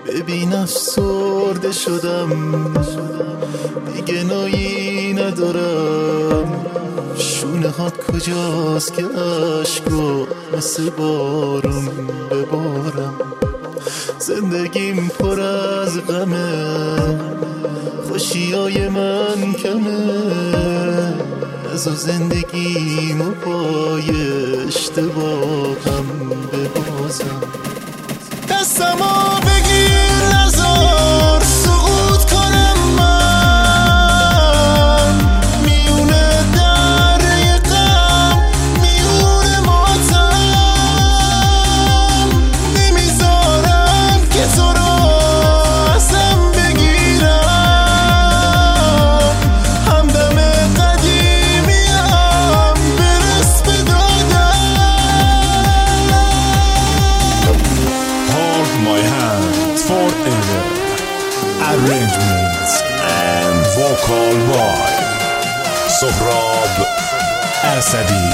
ببین افسرده شدم، دیگه نایی ندارم. شونه هات کجاست که عشقو مثل بارون ببارم؟ زندگیم پر از غمه، خوشیای من کمه. از زندگیمو پای اشتباهم ببازم. دستمو بگیر نذار سقوط کنم من، میونه دره غم، میونه ماتم. نمیذارم که تو رو ازم بگیرم. همدم قدیمیم برس به دادم. Hold my hand forever. Arrangements and vocal by Sohrab Asadi.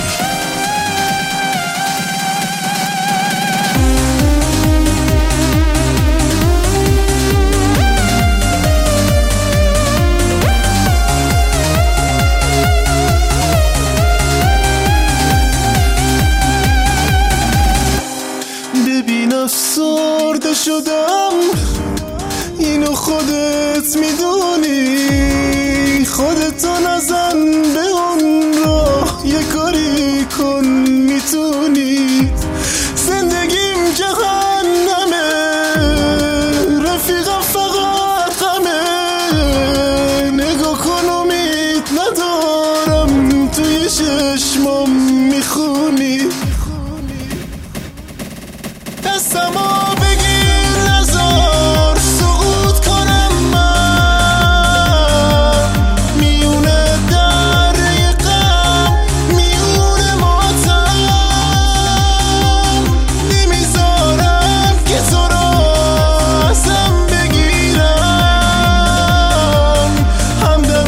ببین افسرده شدم، اینو خودت میدونی. خودتو نزن به اون راه، یه کاری کن میتونی. زندگیم جهنمه، رفیقم فقط غمه. نگاه کن امید ندارم، توی چشمام میخونی. دستمو بگیر نذار سقوط کنم من، میونه دره غم، میونه ماتم. نمیذارم که تو رو ازم بگیرم. همدم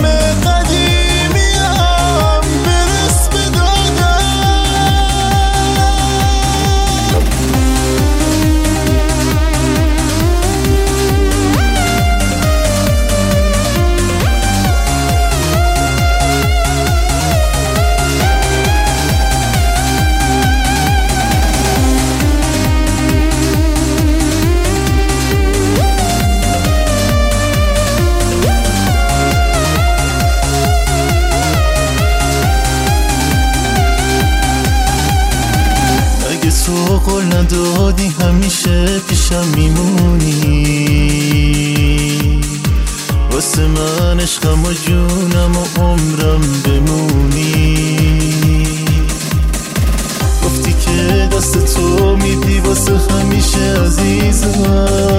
قدیمیم برس به دادم. تو قول ندادی همیشه پیشم میمونی. واسه من عشقم و جونم و عمرم بمونی. گفتی که دست تو میدی واسه همیشه عزیزم.